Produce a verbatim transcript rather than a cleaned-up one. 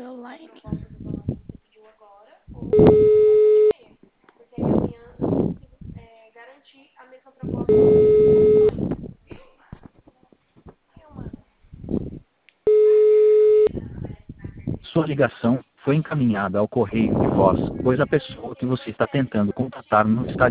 trabalho online. Sua ligação foi encaminhada ao correio de voz, pois a pessoa que você está tentando contatar não está